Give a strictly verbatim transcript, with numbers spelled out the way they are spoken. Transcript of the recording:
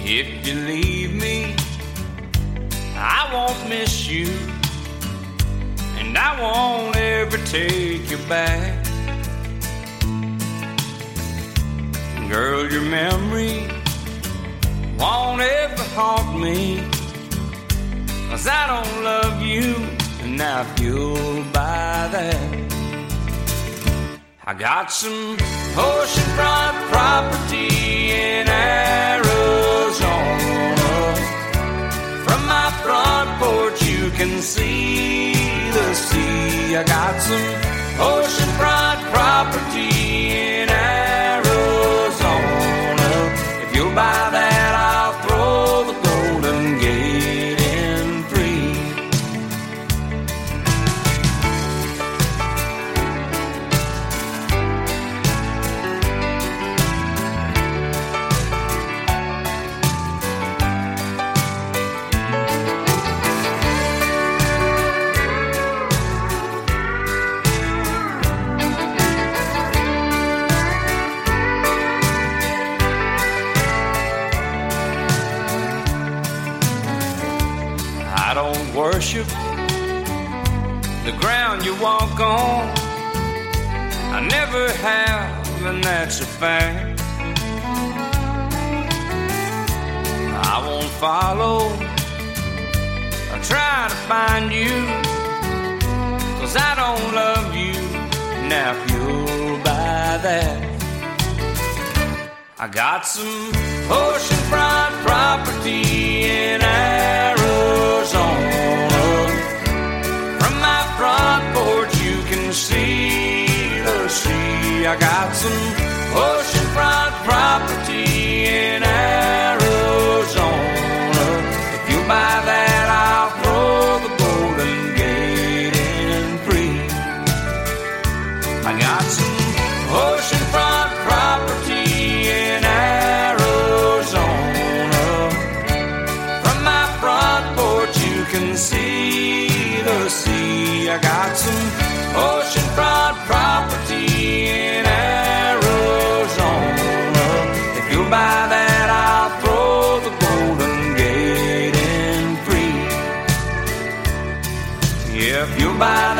If you leave me, I won't miss you, and I won't ever take you back. Girl, your memory won't ever haunt me, 'cause I don't love you, and now if you'll buy that, I got some oceanfront property in Arizona. From my front porch you can see the sea. I got some oceanfront property in Arizona. If you'll buy that, I'll throw the Golden Gate in free. I don't worship the ground you walk on. I never have, and that's a fact. I won't follow or try to find you, 'cause I don't love you. Now if you'll buy that, I got some oceanfront property in Arizona. From my front porch you can see the sea. I got some oceanfront property in Arizona. If you buy that, I'll throw the Golden Gate in free. I got some oceanfront property in Arizona. From my front porch you can see the sea. I got some oceanfront property in Arizona. If you'll buy that, I'll throw the Golden Gate in free. Yeah, if you'll buy